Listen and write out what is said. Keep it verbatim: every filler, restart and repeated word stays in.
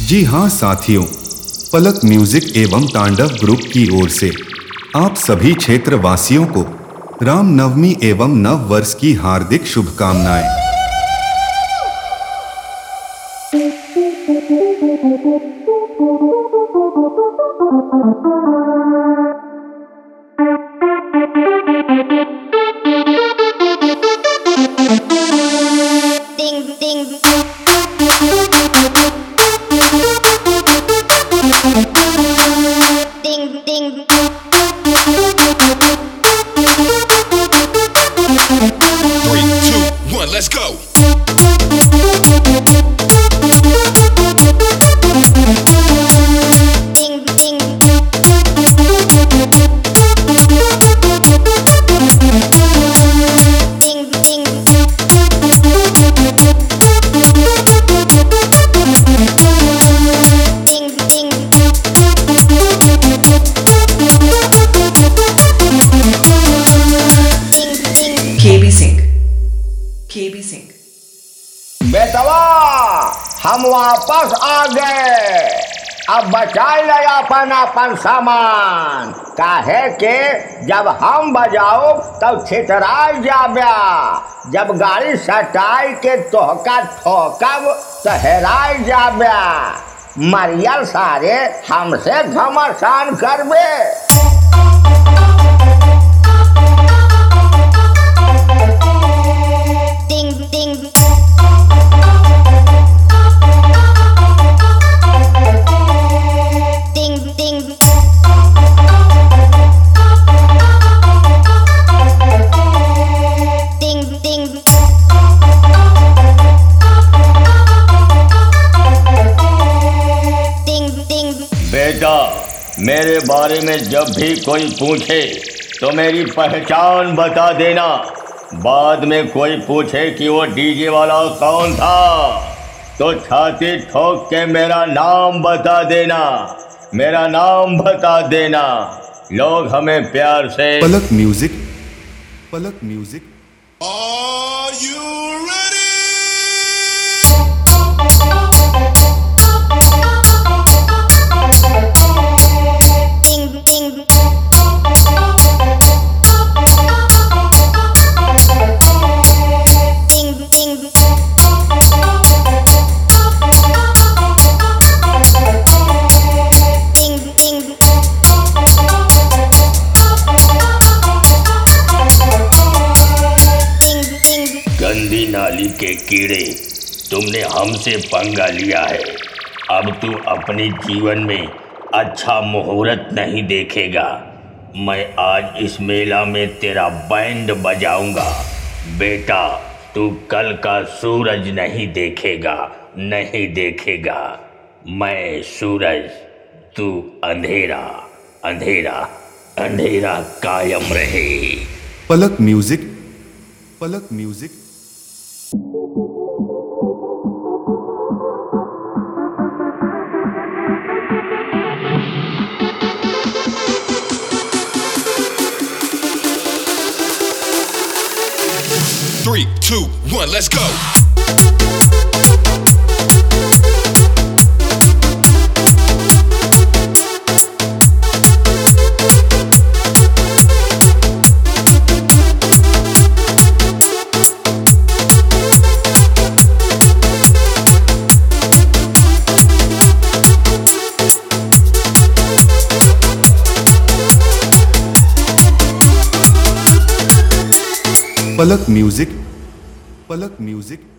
जी हाँ साथियों, पलक म्यूजिक एवं तांडव ग्रुप की ओर से आप सभी क्षेत्रवासियों को रामनवमी एवं नव वर्ष की हार्दिक शुभकामनाएं। Let's go. Ding, ding. Ding, ding. Ding, ding. केबी सिंह केबी सिंह बेटवा हम वापस आ गए। अब बचाई ले अपन अपन सामान, काहे के जब हम बजाओ तब छितराई जाब्या, जब गाड़ी सटाई के तोहका ठोकब तो हेराई जाब्या। मरियल सारे हमसे घमसान करबे। बेटा, मेरे बारे में जब भी कोई पूछे तो मेरी पहचान बता देना। बाद में कोई पूछे कि वो डीजे वाला कौन था तो छाती ठोक के मेरा नाम बता देना, मेरा नाम बता देना। लोग हमें प्यार से Palak music Palak music Are you ready? गंदी नाली के कीड़े, तुमने हमसे पंगा लिया है। अब तू अपने जीवन में अच्छा मुहूर्त नहीं देखेगा। मैं आज इस मेला में तेरा बैंड बजाऊंगा। बेटा, तू कल का सूरज नहीं देखेगा, नहीं देखेगा। मैं सूरज, तू अंधेरा, अंधेरा, अंधेरा कायम रहे। Palak music Palak music Three, two, one, let's go. Palak music Palak music